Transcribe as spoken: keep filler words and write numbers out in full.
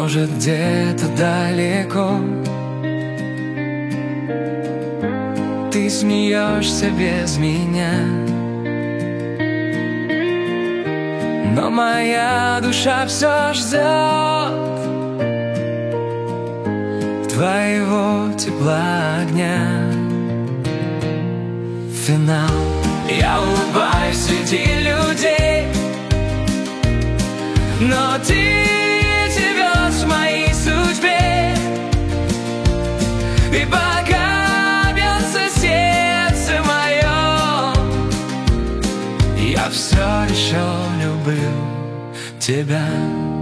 Может, где-то далеко ты смеешься без меня, но моя душа все ждет твоего тепла огня. Финал. Я улыбаюсь среди людей, но ты живешь в моей судьбе. И пока бьется сердце мое, я все еще люблю тебя.